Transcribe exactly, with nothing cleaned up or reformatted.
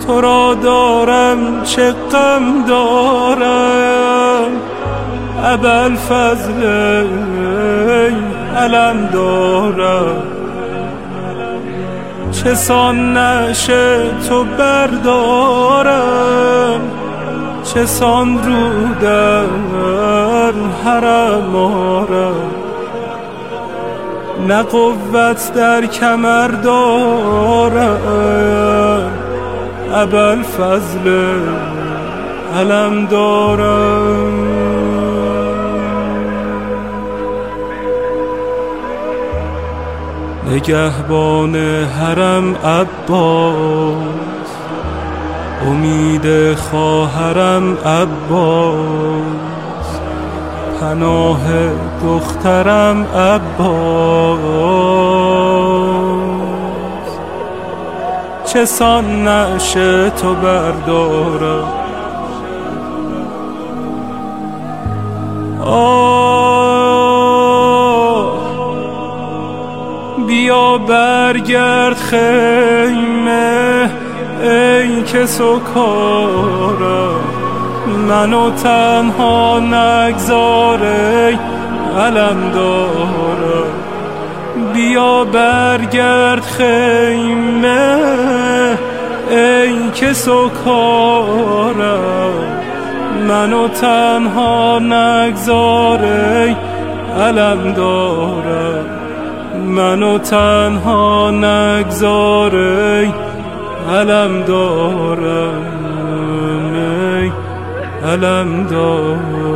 تو را دارم چه غم دارم، ابوالفضل ای علم دارم. چه سان نعش تو بردارم، چه سان رو در حرم آرم. نه قوت در کمر دارم، ابوالفضل علم دارم. نگهبان حرم عباس، امید خواهرم عباس، پناه دخترم عباس. چه سان نعش تو بردارم، بیا برگرد خیمه ای که سکارم، منو تنها نگذار ای علم دارم. بیا برگرد خیمه ای که سکارم، منو تنها نگذار ای علم دارم. منو تنها نگذار ای علم دارم، ای علم دارم.